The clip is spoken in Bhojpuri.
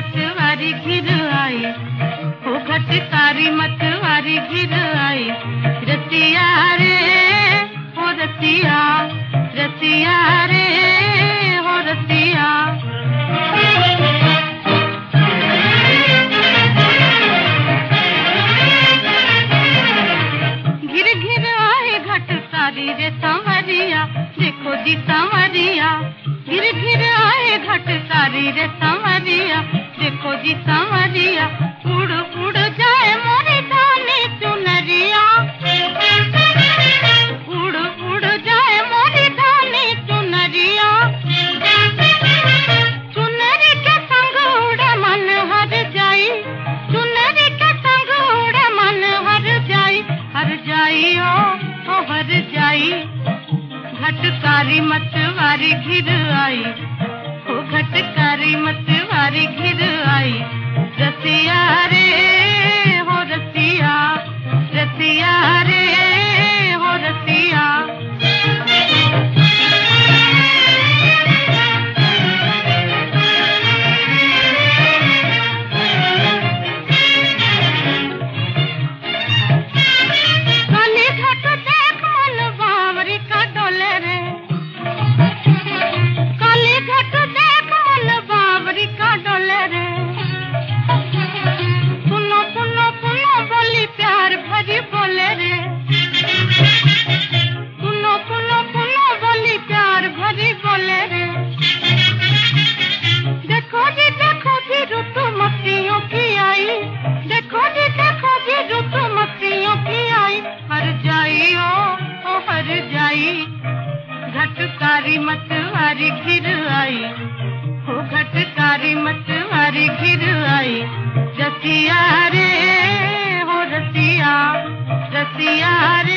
मतवारी घिर आई, हो घटकारी मतवारी घिर आई। रतिया रे हो रतिया, रतिया रे हो रतिया। घिर घिर आए घटकारी रे संवरिया, देखो जी संवरिया। घिर घिर आए घटकारी रे संवरिया, देखो जी संवरिया। उड़ उड़ जाए मोरी धानी चुनरिया, उड़ उड़ जाए मोरी धानी चुनरिया। चुनरी के संग उड़े मन हर जाई, चुनरी के संग उड़े मन हर जाई। हर जाई ओ हर जाई। घटकारी मतवारी घिर आई, हो घटकारी मतवारी घिर आई। रतिया रे हो रतिया, रतिया रे हो रतिया। काली घट देख मन बावरी का डोले रे, काली घट देख मन बावरी का डोले रे। सुनो सुनो सुनो बोली प्यार भरी बोले रे, सुनो सुनो सुनो बोली प्यार भरी बोले रे। देखो जी रुतु मस्तियों की आई, देखो जी रुतु मस्तियों की आई। हर जाई ओ हर जाई। घटकारी मतवारी घिर आई, हो घटकारी मतवारी घिर आई। रतिया रे हो रतिया, रतिया रे